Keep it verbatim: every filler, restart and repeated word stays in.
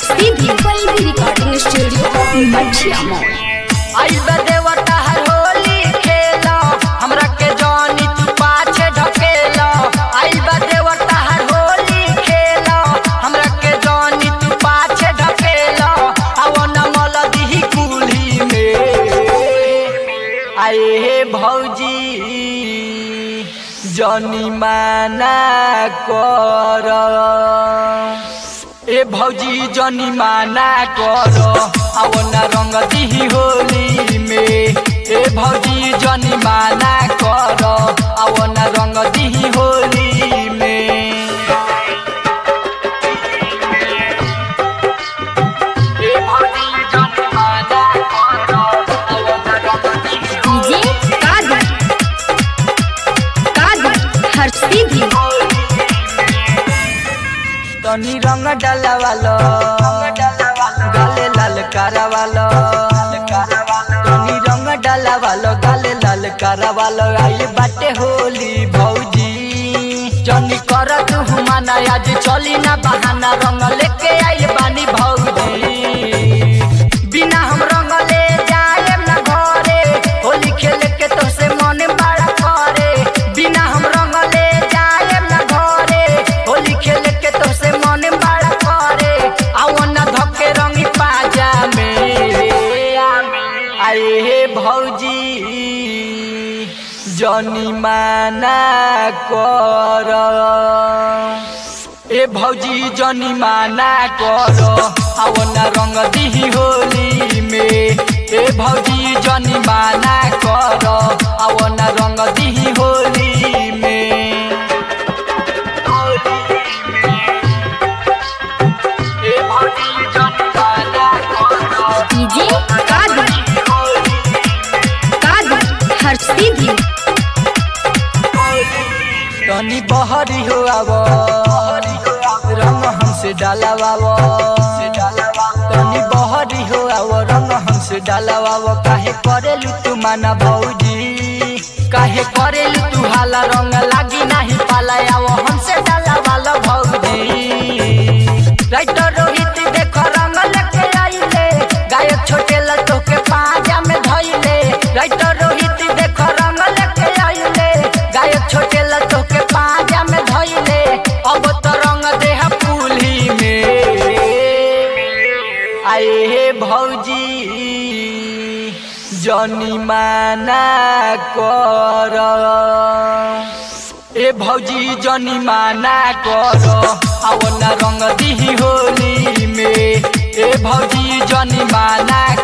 सीधी Pallavi recording studio मछिया मोड़। आई बदेवता हर होली खेला हमरा के जानी तू पाछे ढकेला। आई बदेवता हर होली खेला हमरा के जानी तू पाछे ढकेला। आवो न मलदी कुली में आए हे भौजी जानी माना कर। ए भौजी जानी माना कर आओ न रंग दी होली में। ए भौजी जानी माना कर आओ न रंग दी होली में। ए भौजी जानी माना कर आओ न रंग दी डीजे कादर कादर हर सीधी तनी रंग डाला वालो गाले लाल कारा वालो। तनी रंग डाला वालो गाले लाल कारा वालो। आई बाटे होली भौजी जनी कर तू माना आज चली ना बहाना। रंग लेके आई बानी भौजी बिना हम रंग ले जाए ना घरे। होली खेले के तो से मन बड़ा करे। बिना हम रंग ले जाए ना घरे। होली खेले के तो से मन बड़ा करे। आओ न धके रंगी पाजा में आए हे भौजी जनी माना कर। ए भौजी जनी माना कर आओ न रंग दी होली में। ए भौजी जनी माना कर आओ न रंग दी होली में। ए भौजी जनी माना कर डीजे कादर कादर हर सीधी तनी बहरी हो आवो रंग हमसे डालावावो। तनी बहरी हो आवो रंग हमसे डालावावो। काहे करेलू तू माना भौजी काहे करेलू तू हाला। रंग लागी नाही पाला आवो हमसे डालावालो भौजी। राइटर रोहित देखो रंग लेके आइले गायक छोटे लतो के पाजा में धइले। राइटर रोहित देखो रंग लेके आइले गायक छोटे लतो के पाजा में धइले। अब तो रंग देह पुली में आए हे भौजी जनी माना कर। ए भौजी जनी माना कर आओ न रंग दी होली में। ए भौजी जनी माना